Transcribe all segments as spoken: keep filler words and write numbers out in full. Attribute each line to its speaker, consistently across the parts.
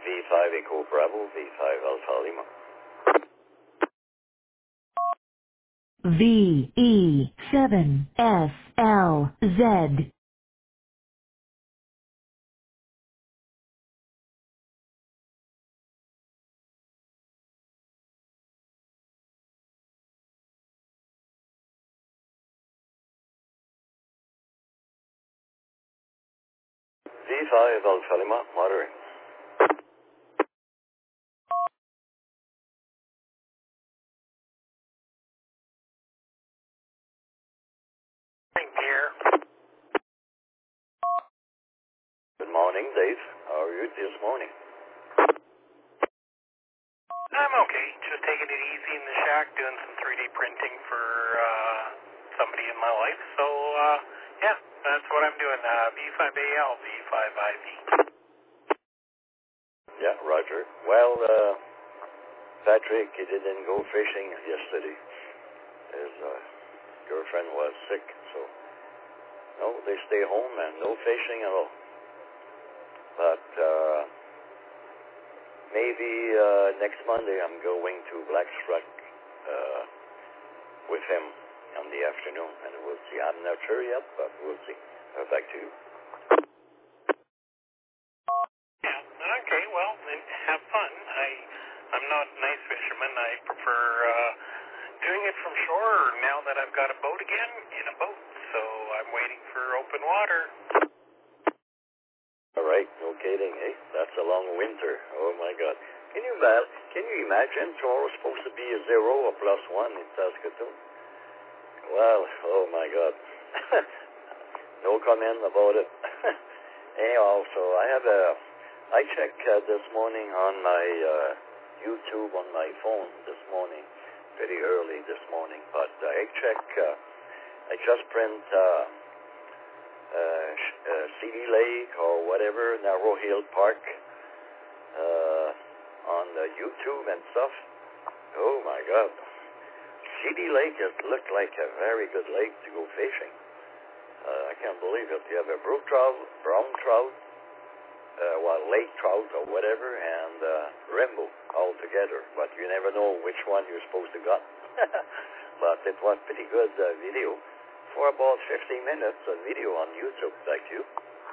Speaker 1: V five Echo Bravo, V five Alpha Lima.
Speaker 2: V E seven S L Z.
Speaker 1: V five Alpha Lima, monitoring.
Speaker 3: Here.
Speaker 1: Good morning, Dave. How are you this morning?
Speaker 3: I'm okay. Just taking it easy in the shack, doing some three D printing for uh, somebody in my life. So, uh, yeah, that's what I'm doing. Uh, V five A L, V five I V.
Speaker 1: Yeah, Roger. Well, uh, Patrick, he didn't go fishing yesterday. His uh, girlfriend was sick, so no, they stay home and no fishing at all. But uh, maybe uh, next Monday I'm going to Blackstruck uh, with him on the afternoon, and we'll see. I'm not sure yet, but we'll see. Uh, back to you.
Speaker 3: Yeah, okay, well, then have fun. I, I'm not an ice fisherman. I prefer uh, doing it from shore now that I've got a boat again, in a boat. So I'm waiting for open water.
Speaker 1: All right, no kidding, eh? That's a long winter. Oh my God! Can you ma- Can you imagine tomorrow's supposed to be a zero or plus one in Saskatoon? Well, oh my God! No comment about it. Anyhow, so I have a. I checked uh, this morning on my uh, YouTube on my phone this morning, pretty early this morning. But I check. Uh, I just print. Uh, Uh, uh, C D Lake or whatever, Narrow Hill Park, uh, on uh, YouTube and stuff. Oh my God. C D Lake, it looked like a very good lake to go fishing. Uh, I can't believe it. You have a brook trout, brown trout, uh, well, lake trout or whatever, and uh, rainbow all together. But you never know which one you're supposed to got. But it was pretty good uh, video. For about fifteen minutes, a video on YouTube. Thank you.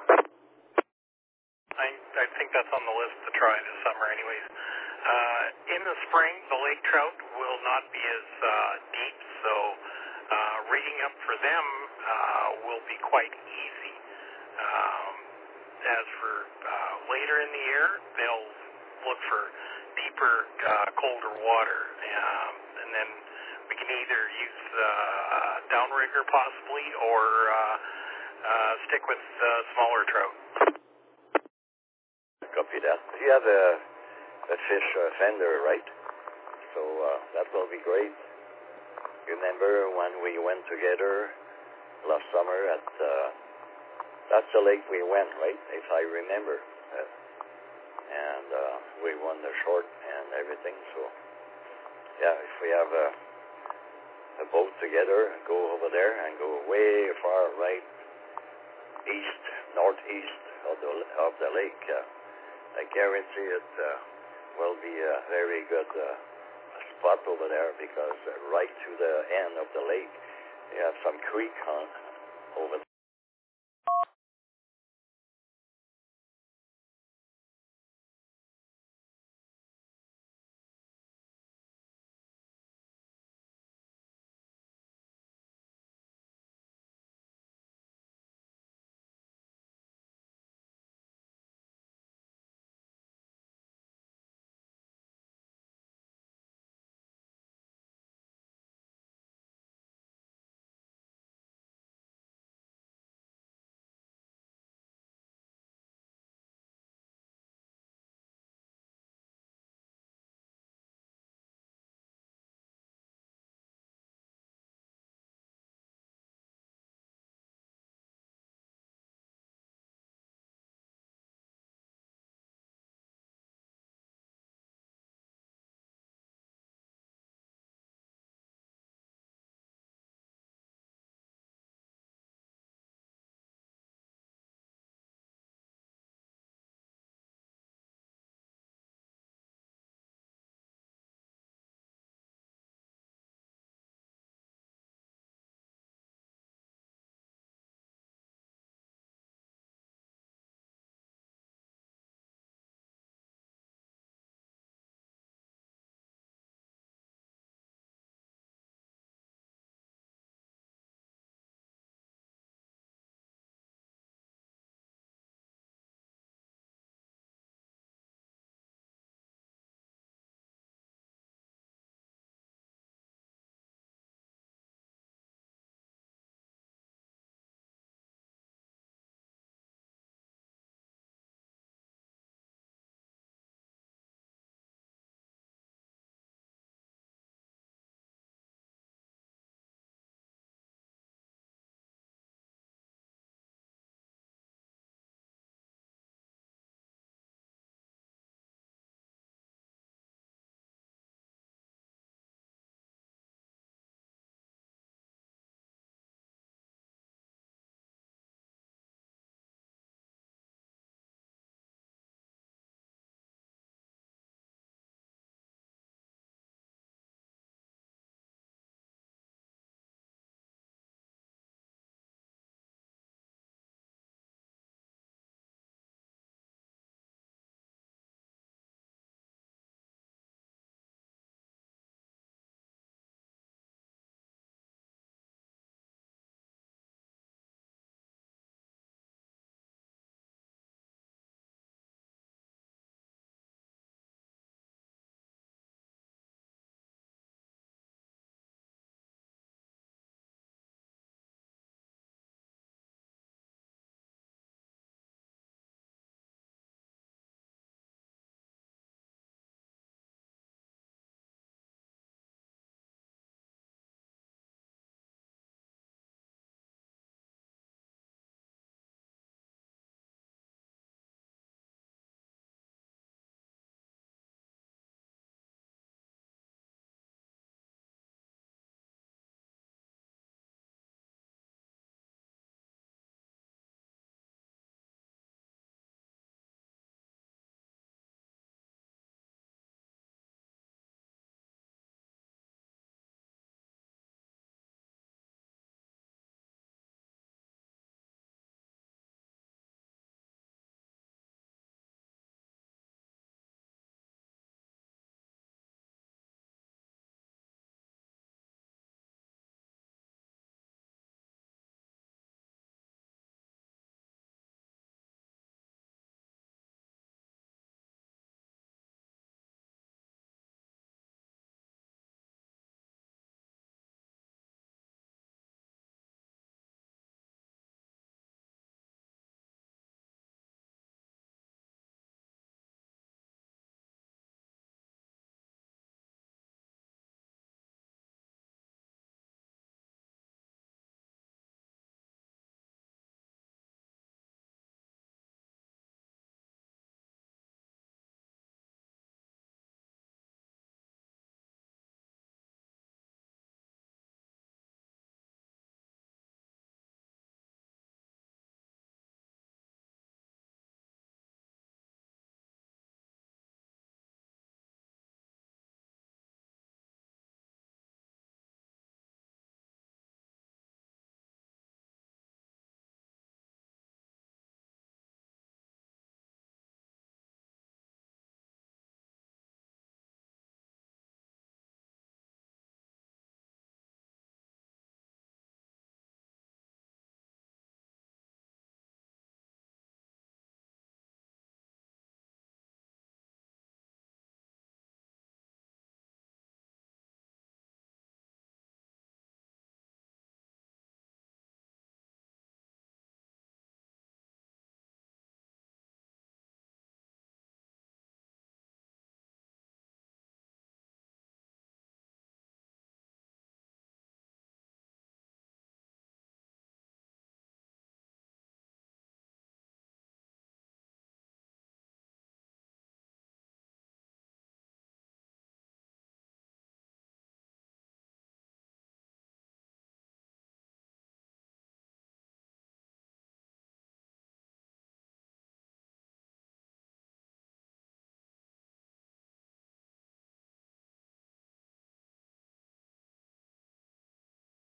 Speaker 3: I, I think that's on the list to try this summer anyways. Uh, in the spring, the lake trout will not be as uh, deep, so uh, rigging up for them uh, will be quite easy. Um, as for uh, later in the year, they'll look for deeper, uh, colder water, um, and then we can either use uh, downrigger possibly, or uh, uh, stick with uh, smaller trout.
Speaker 1: Copy that. You have a, a fish uh, fender, right? So uh, that will be great. Remember when we went together last summer at, uh, that's the lake we went, right? If I remember. Uh, and uh, we won the short and everything. So yeah, if we have a, a boat together, go over there and go way far right, east, northeast of the, of the lake. Uh, I guarantee it uh, will be a very good uh, spot over there, because uh, right to the end of the lake, you have some creek on over there.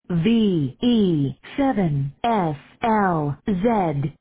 Speaker 2: V E seven S L Z.